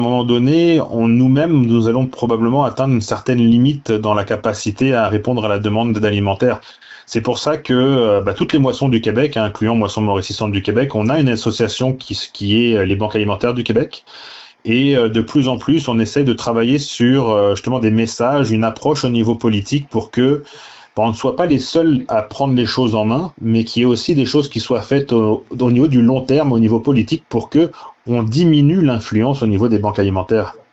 un moment donné, nous-mêmes, nous allons probablement atteindre une certaine limite dans la capacité à répondre à la demande d'aide alimentaire. C'est pour ça que toutes les moissons du Québec, incluant Moisson Mauricie Centre du Québec, on a une association qui est les banques alimentaires du Québec. Et de plus en plus, on essaie de travailler sur justement des messages, une approche au niveau politique pour que on ne soit pas les seuls à prendre les choses en main, mais qu'il y ait aussi des choses qui soient faites au niveau du long terme, au niveau politique, pour que on diminue l'influence au niveau des banques alimentaires.